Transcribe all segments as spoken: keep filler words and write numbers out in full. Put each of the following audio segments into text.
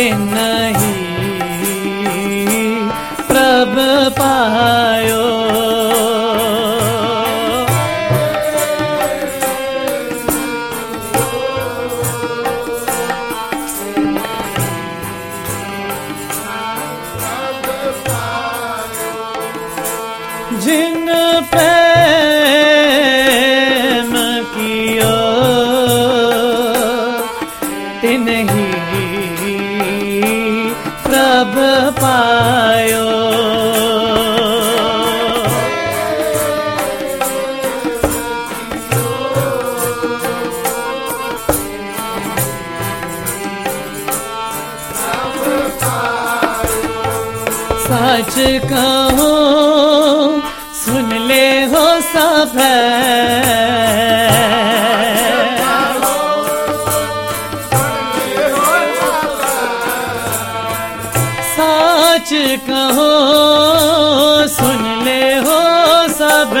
तिनहि प्रभ पायो। जिन प्रेम कियो तिनहि प्रभ पायो। सच कहो सुन ले हो सब, सच कहो सुन ले हो सब,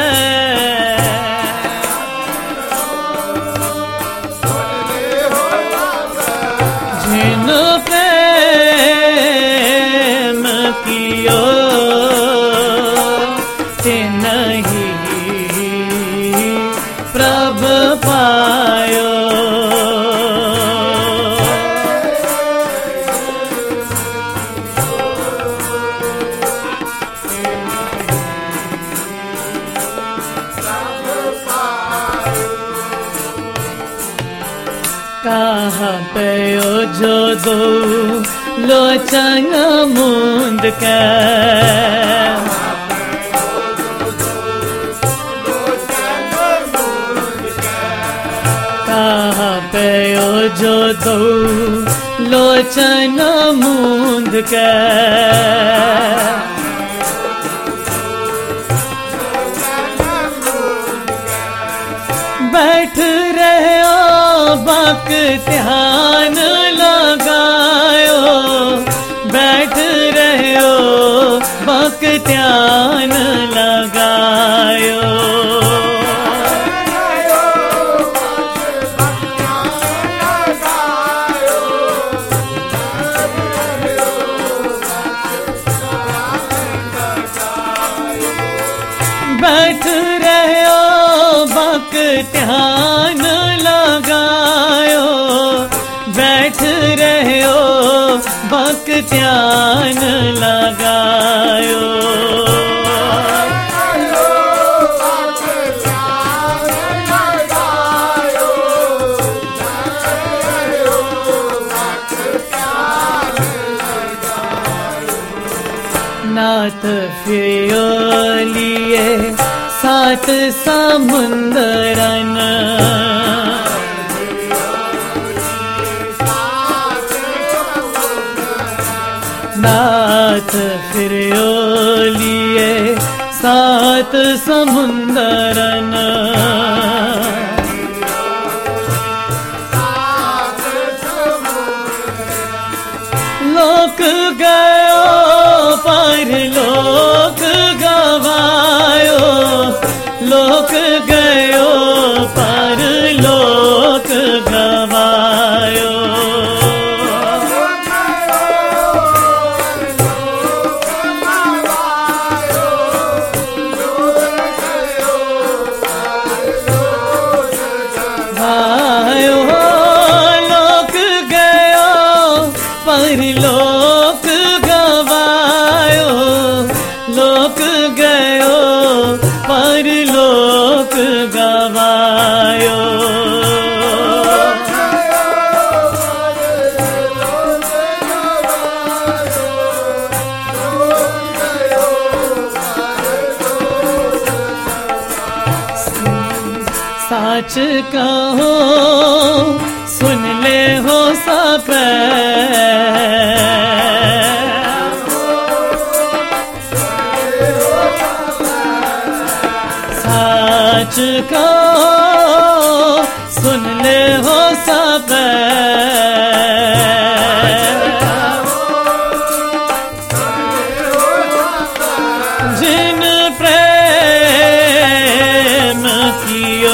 जिन प्रेम कियो तिनहि प्रभ पायो। कहाँ पयो जो दो लोचन मुंद के, कहाँ पयो जो दो लोचन मुंद के, बैठ रहे हो बक ध्यान लगायो, बैठ रहे हो बक ध्यान लगायो। बैठ रहे हो बक ध्यान लगायो, बैठ रहे हो बक ध्यान लगायो। नाथ फियो लिए सात समुंदरन, नाथ फिरो लिए सात समुंदरन, लोक गयो पर लोक गवायो, लोक गयो पर लोक गवायो। भायो लोक गयो पर लोक गवायो, लोक गयो पर लोक गवायो। सच कहो सुन ले हो सब, सच कहो सुन ले हो सब, जिन प्रेम कियो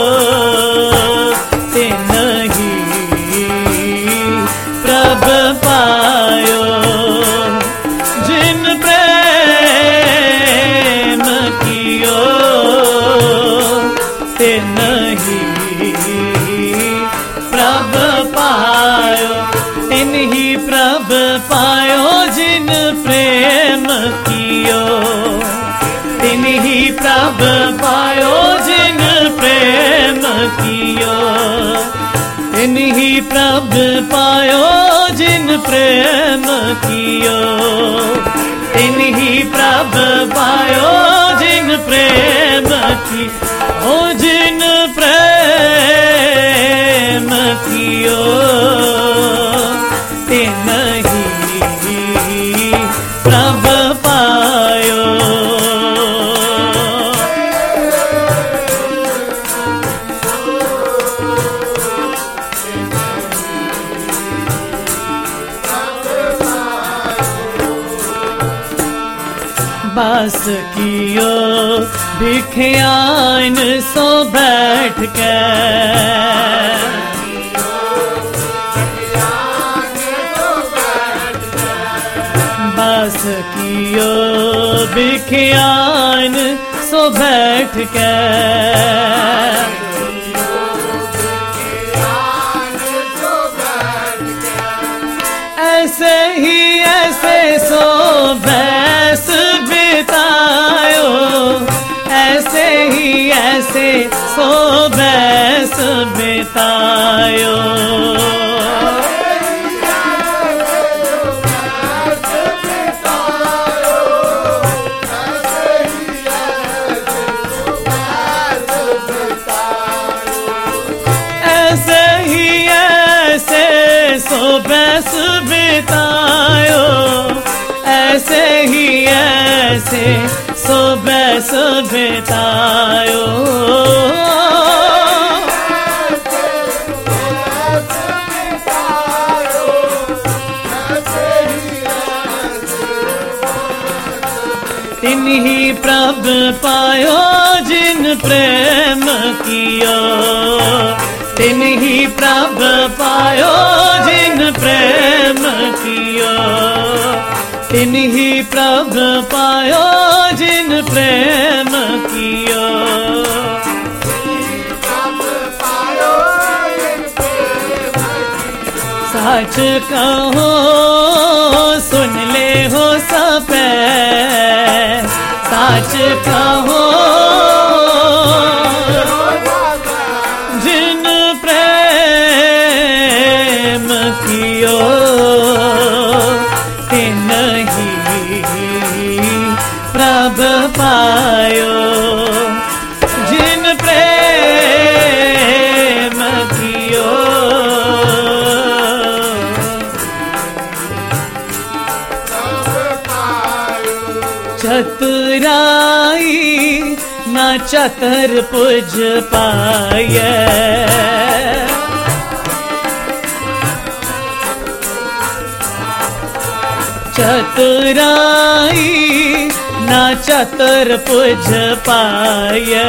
तिनहि प्रभ पायो जिन प्रेम कियो तिन ही प्रभ पायो तिन ही प्रभ पायो जिन प्रेम कियो तिन ही प्रभ पायो जिन प्रेम कियो तिन ही प्रभ पायो जिन प्रेम कियो तिन ही प्रभ पायो जिन प्रेम की ओ जिन प्रेम कियो तिन ही प्रभ पायो बस कियो भिखियान सो बैठ के बस कियो भिखियान सो बैठ के ऐसे ही ऐसे सो बैस बितायो ऐसे ही ऐसे सो बैस बितायो ऐसे ही ऐसे सो बैस बितायो ऐसे ही ऐसे सो बैस बितायो तिन ही प्रभ पायो जिन प्रेम कियो तिन ही प्रभ पायो जिन प्रेम कियो तिन ही प्रभ पायो जिन प्रेम कियो सच कहो सुन ले हो सबे सच कहो जिन प्रेम कियो तिन ही प्रभ पायो जिन प्रेम कियो चतुराई ना चतर पुज पाए चतुराई ना चतर पुज पाए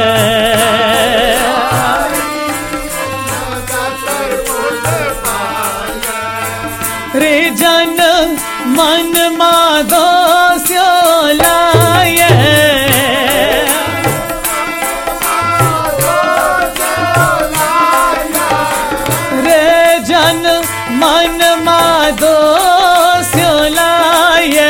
रे जन मन माधो स्यो लाए रे जन मन माधो स्यो लाए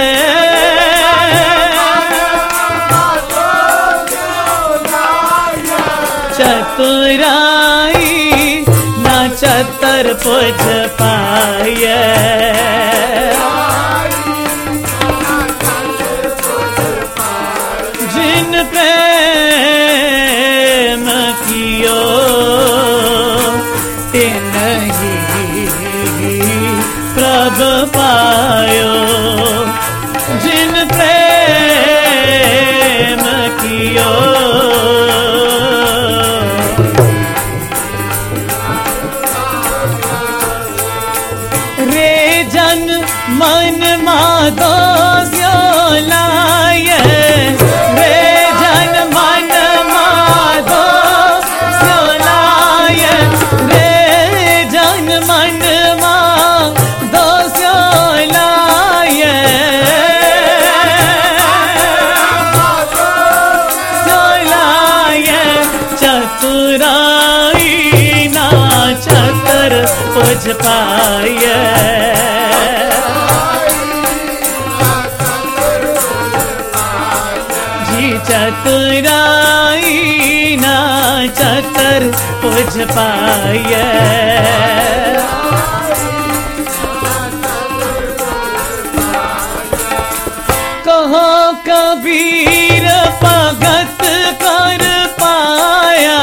चतुराई ना चतर पुज पाए जिन प्रेम कियो तिन ही प्रभ पायो जिन प्रेम कियो रे जन मन माधो स्यो लाए रे जन मन माधो स्यो लाए रे जन मन माधो स्यो पुज पाइए। जी चतुराई ना चतर पुज पाइए। कहो कबीर भगत कर पाया।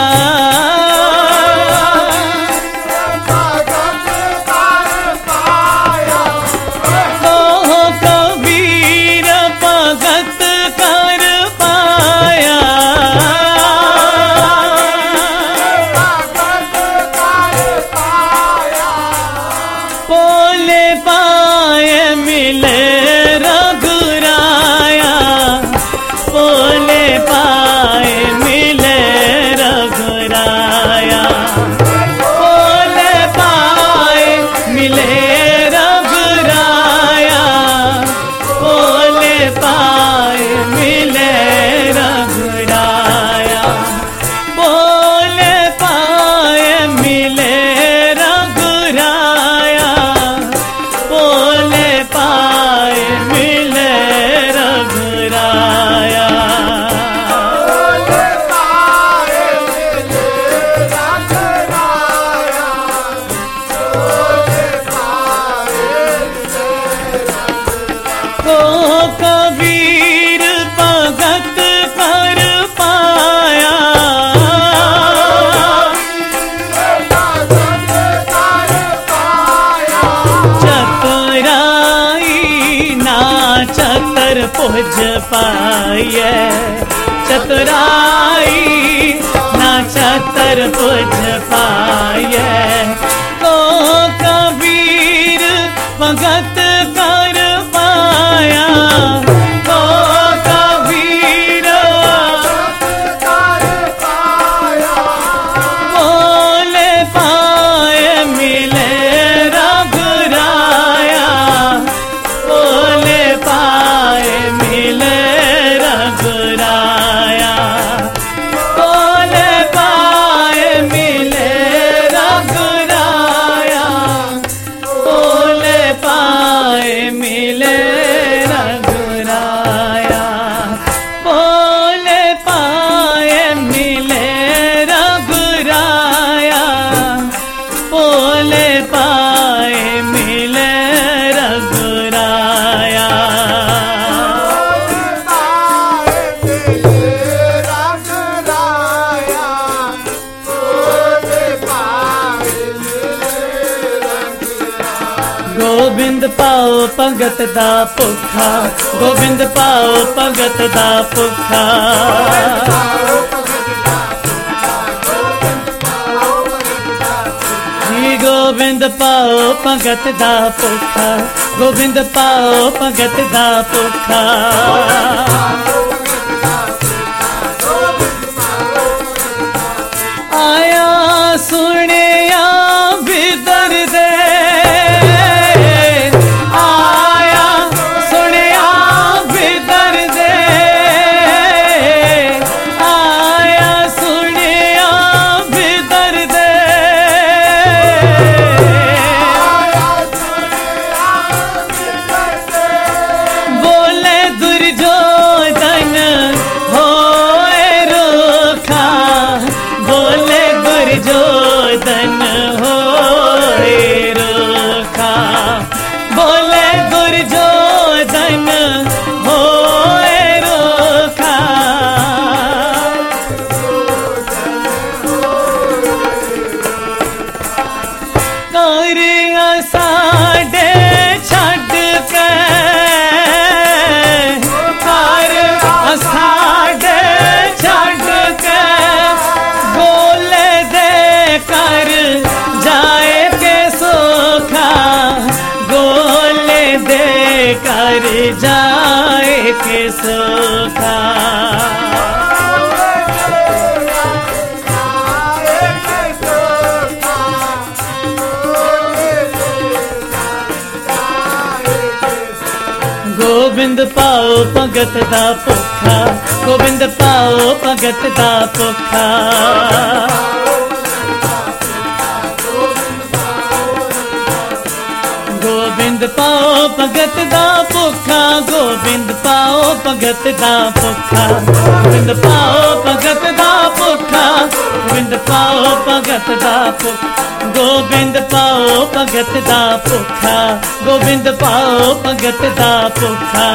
कहो कबीर भगत कर पाया। बोले पाए मिले रघुराया। बोले पाए मिले रघुराया। बोले पाए मिले रघुराया। बोले पाए मिले रघुराया। बोले पाए मिले रघुराया। बोले पाए मिले रघुराया। को कबीर भगत कर पाया। चतुराई ना चतर पुज पाइए। चतुराई ना चतर पुज पाइए। को कबीर भगत कर पाया। को कबीर बोले पाए मिले रघुराया। बोले पाए मिले रघुराया। बोले पाए मिले रघुराया। बोले पाए मिले रघुराया। बोले पाए मिले रघुराया। बोले पाए मिले रघुराया। गोबिंद पाओ भगत दा भुखा। गोबिंद पाओ भगत दा भुखा। जी गोबिंद पाओ भगत दा भुखा। गोबिंद पाओ भगत दा भुखा। आया सुनिया बिदर दे। आया सुनिया बिदर दे। आया सुनिया बिदर दे। बोले दुर्योधन होए रूखा। बोले दुर्योधन होए रूखा। बोले दुर्योधन होए रूखा। करिया साडे छड़ के। कर साडे छड़ के। बोले दे कर जाए के सोखा। गोले दे कर जाए के सोखा। गोबिंद पाओ भगत दा भुखा। गोबिंद पाओ भगत दा भुखा। गोबिंद पाओ भगत दा भुखा, गोबिंद पाओ भगत दा भुखा, गोबिंद पाओ भगत दा भुखा, गोबिंद पाओ भगत दा भुखा, गोबिंद पाओ भगत दा भुखा, गोबिंद पाओ भगत दा भुखा।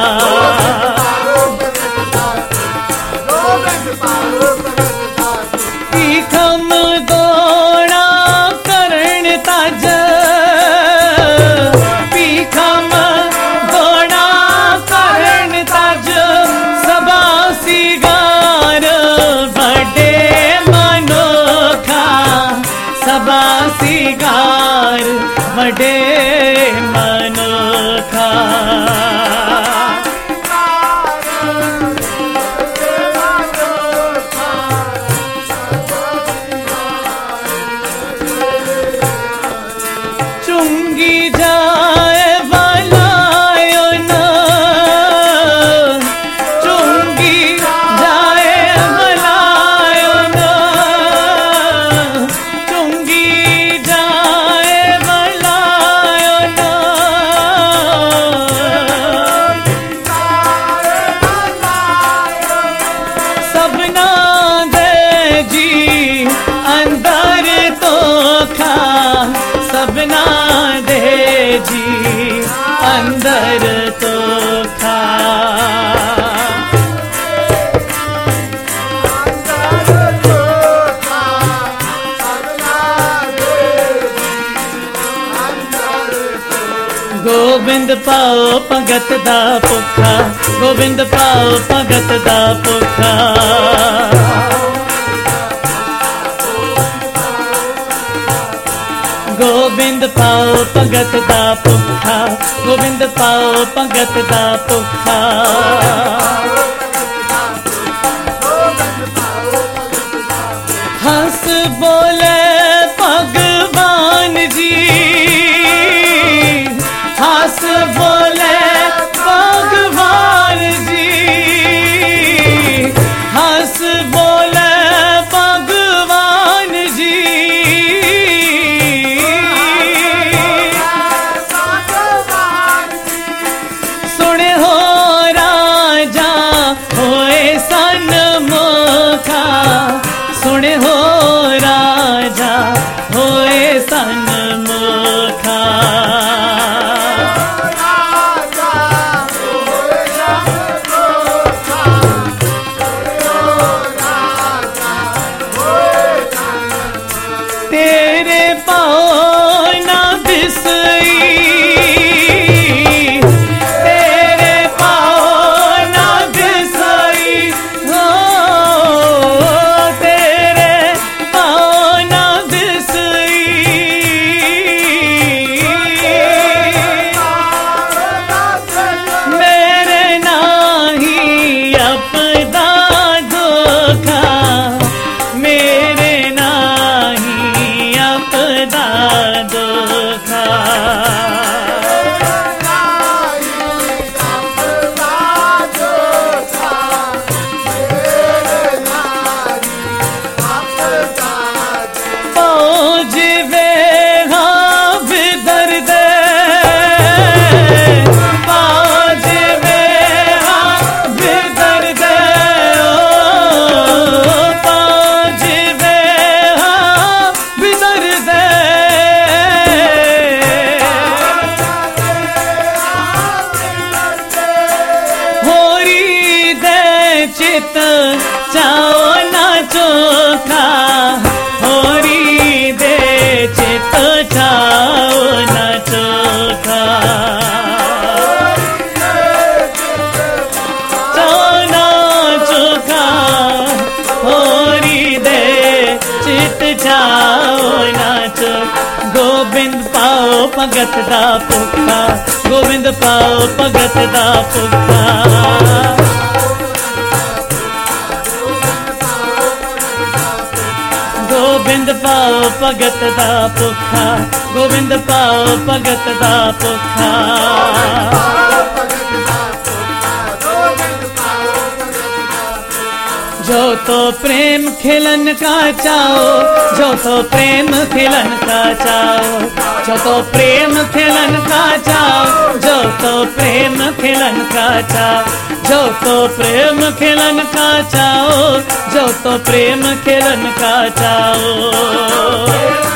खम दौड़ा करण ताज, पीखम दौड़ा करण ताज, सबा सिगार बड़े मनोखा, सबा सिगार बड़े मनोखा। चुंगी जाए वलायो न, चुंगी जाए वलायो न, चुंगी जाए वलायो न, सबना दे जी अंदर तो खा, सबना दे जी अंदर तो खा। गोबिंद पाओ भगत दा भुखा, गोबिंद पाओ भगत दा भुखा। गोबिंद पाओ भगत दा भुखा, गोबिंद पाओ भगत दा भुखा। हंस बोले भगवान जी, हंस बोले भगवान जी, हंस बोले भगवान जी। सुने हो राजा होए सन्मुखा, सुने हो राजा होए सन्मुखा। तेरे पाओ ना बिसई, तेरे पाओ ना बिसई, हो तेरे पाओ ना बिसई। मेरे नाही अपना धोखा, मेरे नाही अपना धोखा। पहुँच वे हाँ विदर दे, पहुँच वे हाँ विदर दे, ओ पहुँच वे हाँ विदर दे। होरी दे चित चाओ ना चोखा, होरी दे चित चाओ ना चोखा। चाओ ना चोखा, होरी दे चित चाओ ना चोखा। गोबिंद पाओ भगत दा भुखा, गोबिंद पाओ भगत दा भुखा। गोबिंद पाओ भगत दा भुखा, गोबिंद पाओ भगत दा भुखा। जो तो प्रेम खिलन का चाओ, जो तो प्रेम खिलन का चाओ, जो तो प्रेम खिलन का चाव, जो तो प्रेम खिलन का चाव, जो तो प्रेम खिलन का चाव, जो तो प्रेम खिलन का चाव।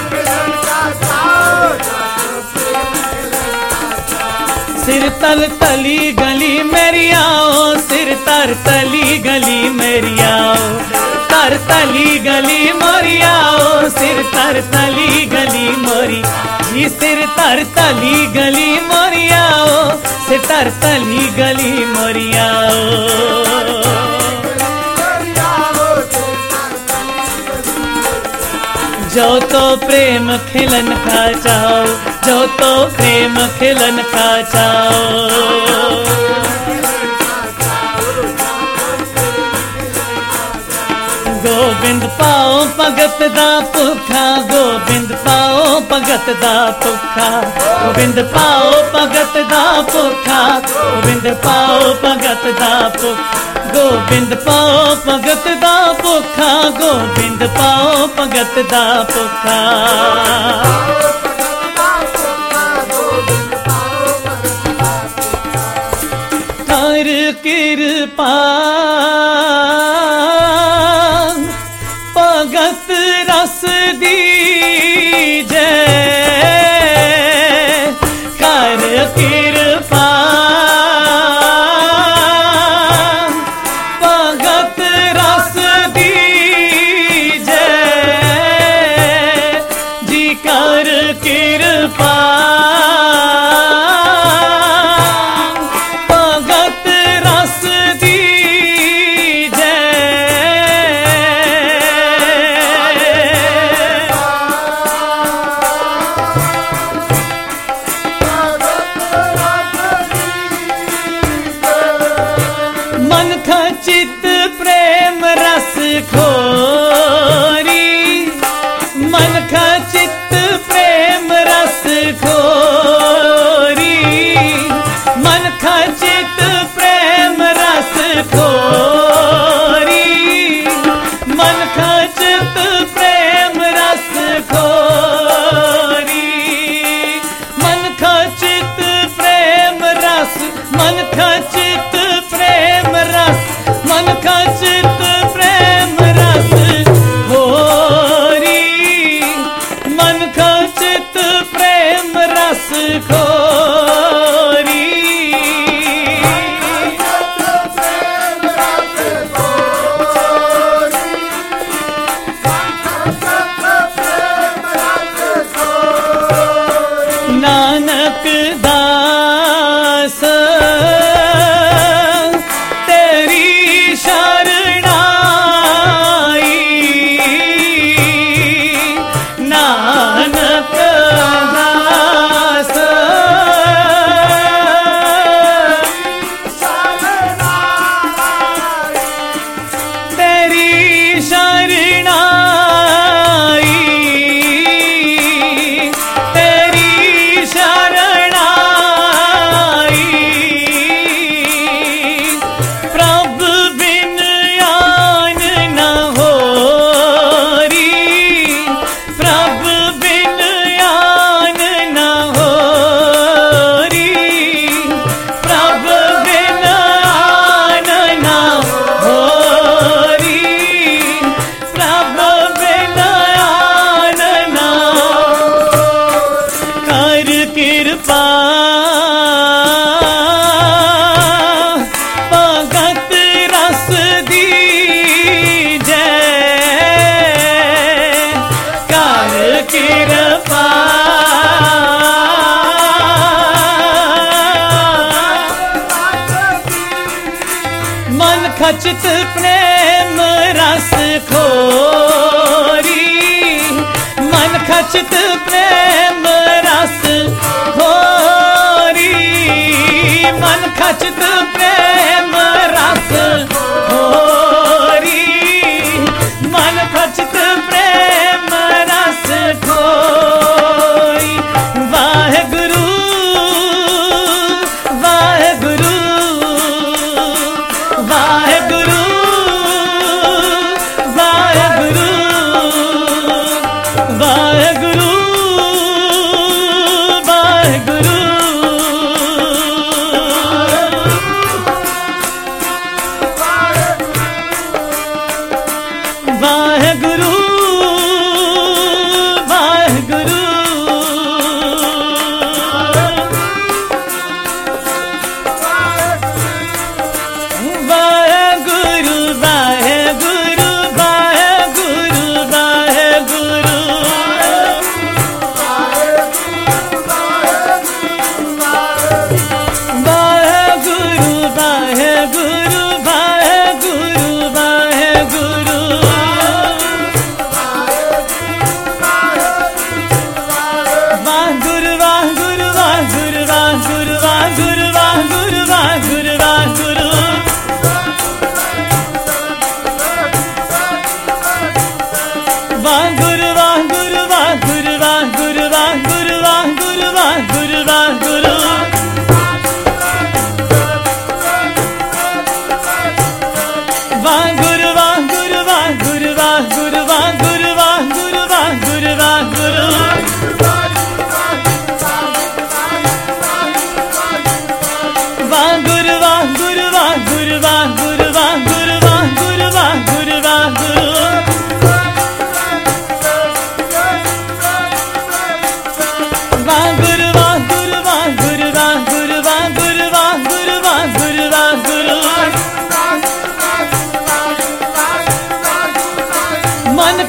सिर तर तली गली मेरी आओ, सिर तर तली गली मेरी आओ, तर तली गली मोरी आओ, सिर तर तली गली मोरी जी, सिर तर तली गली मोरी आओ, सिर तर तली गली मोरी आओ। जो तो प्रेम खिलन का चाओ, जो तो प्रेम खिलन का चाओ। गोबिंद पाओ भगत दा भुखा, गोबिंद पाओ भगत दा भुखा, गोबिंद पाओ भगत दा भुखा, गोबिंद पाओ भगत दा भुखा, गोबिंद पाओ भगत दा भुखा, गोबिंद पाओ भगत दा भुखा। कर कृपा भगत रस दीजे, कर कृपा भगत रस दीजे जी, कर कृपा भगत रस दीजे। मन खचित प्रेम रस खोरी, मन खचित प्रेम रस खोरी, मन खचित प्रेम रस खोरी, मन खचित प्रेम रस खोरी, मन खचित प्रेम रस, मन खचित प्रेम रस, मन खचित प्रेम रस खोरी, मन खचित प्रेम रस खोरी। नानक दास तेरी शरणाई, नानक दास तेरी शरणाई, तेरी शरणाई, प्रभु बिन आन न होरी, प्रभु बिन आन न होरी, प्रभु बिन आन न होरी, प्रभु बिन आन न। कर कृपा भगत रस दीजे, कर कृपा मन खचित प्रेम रस खोरी, मन खचित प्रेम रस खोरी, मन खचित प्रेम रस खोरी, मन खचित प्रेम रस खोरी। वाहेगुरु वाहेगुरु वाहेगुरु वाहेगुरु वाहेगुरु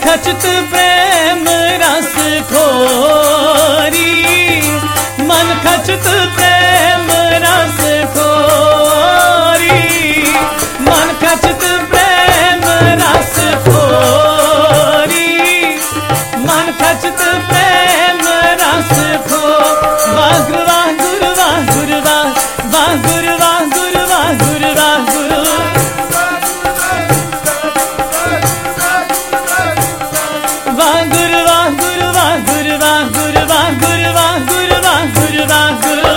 खचत प्रेम रस खोरी, मन खचत प्रेम रस खोरी, मन खचत प्रेम रस खोरी, मन खचत प्रेम रस खो। वाह गुरु वाह गुरु वाह गुरु वाह, वाह गुरु वाह गुरु वाह गुरु वाह गुरु। वाह गुरु वाह गुरु वाह गुरु वाह गुरु वाह गुरु वाह गुरु वाह गुरु वाह गुरु।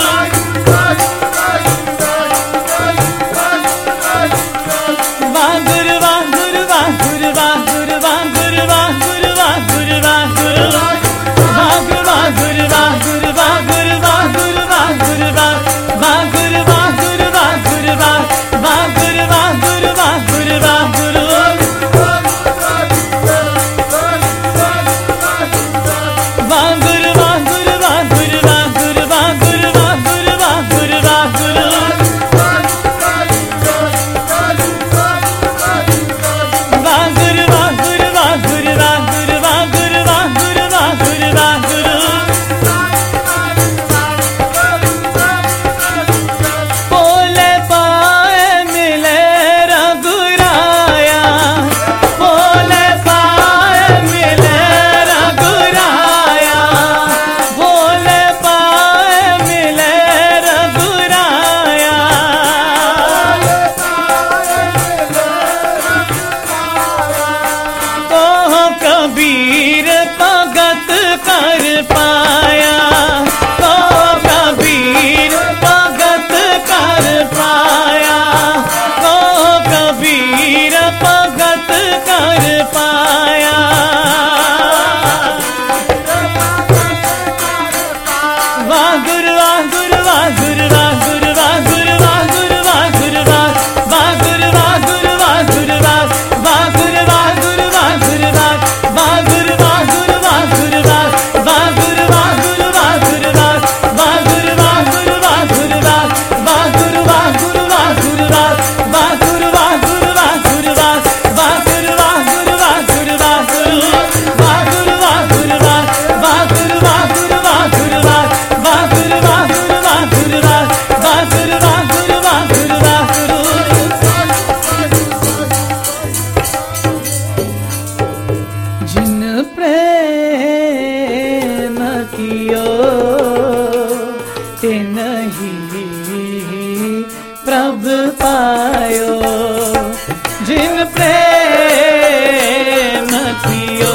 वाह गुरु वाह गुरु वाह गुरु वाह गुरु वाह गुरु वाह गुरु वाह गुरु वाह गुरु। वाह गुरु वाह गुरु वाह गुरु वाह गुरु वाह गुरु वाह गुरु वाह। वाह गुरु वाह गुरु वाह गुरु वाह, वाह गुरु वाह गुरु वाह गुरु वाह गुरु। वाह गुरु वाह गुरु वाह गुरु वाह गुरु वाह गुरु वाह गुरु वाह गुरु वाह गुरु। वाह गुरु वाह गुरु वाह गुरु वाह गुरु वाह गुरु वाह गुरु वाह गुरु वाह गुरु। बोले पाए मिले रघुराया, बोले पाए मिले रघुराया, बोले पाए मिले रघुराया। तो कबीर भगत कर पाया, तो कबीर भगत कर पाया, तो कबीर भगत कर पाया। वाह गुरु वाह गुरु वाह गुरु वाह गुरु वाह गुरु वाह गुरु वाह गुरु वाह। वाह गुरु वाह गुरु वाह गुरु वाह, वाह गुरु वाह गुरु वाह गुरु वाह। वाह गुरु वाह गुरु वाह गुरु वाह, वाह गुरु वाह गुरु वाह गुरु वाह। वाह गुरु वाह गुरु वाह गुरु वाह, वाह गुरु वाह गुरु वाह गुरु वाह। वाह गुरु वाह गुरु वाह गुरु वाह, वाह गुरु वाह गुरु वाह गुरु वाह गुरु। वाह गुरु वाह गुरु वाह, वाह गुरु वाह गुरु वाह गुरु वाह। वाह गुरु वाह गुरु वाह गुरु वाह, वाह गुरु वाह गुरु वाह गुरु वाह गुरु। जिन प्रेम कियो तिन ही प्रभु पायो, जिन प्रेम कियो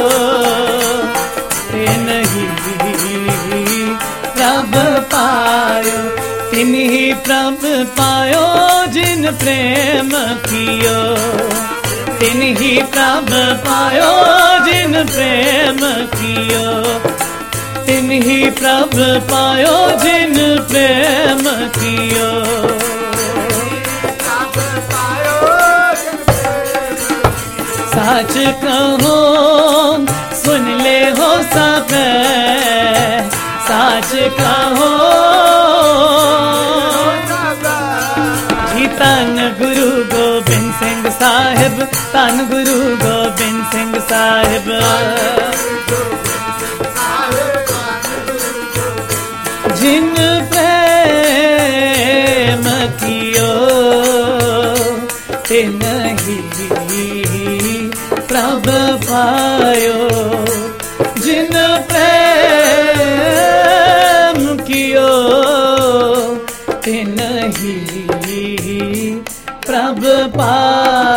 तिन ही प्रभु पायो, तिन ही प्रभु पायो। जिन प्रेम कियो तिन ही प्रभु पायो, जिन प्रेम कियो तिन ही प्रभु पायो, जिन प्रेम कियो। सच कहो सुन ले हो सब, सच कहो जी। तन गुरु गोबिंद सिंह साहिब, तन गुरु गोबिंद सिंह साहिब। जिन प्रेम कियो तिन ही प्रभु पायो, जिन प्रेम कियो तिन ही प्रभु पायो।